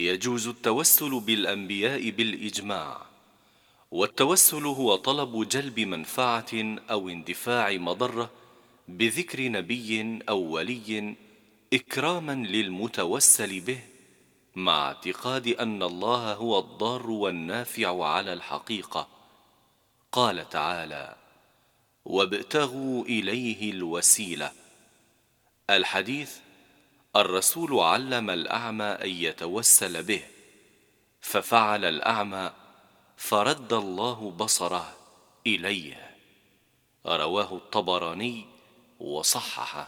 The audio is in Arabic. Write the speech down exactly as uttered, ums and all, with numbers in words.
يجوز التوسل بالأنبياء بالإجماع. والتوسل هو طلب جلب منفعة أو اندفاع مضرة بذكر نبي أو ولي إكراما للمتوسل به، مع اعتقاد أن الله هو الضار والنافع على الحقيقة. قال تعالى: وابتغوا إليه الوسيلة. الحديث: الرسول علم الأعمى أن يتوسل به، ففعل الأعمى فرد الله بصره إليه. رواه الطبراني وصححه.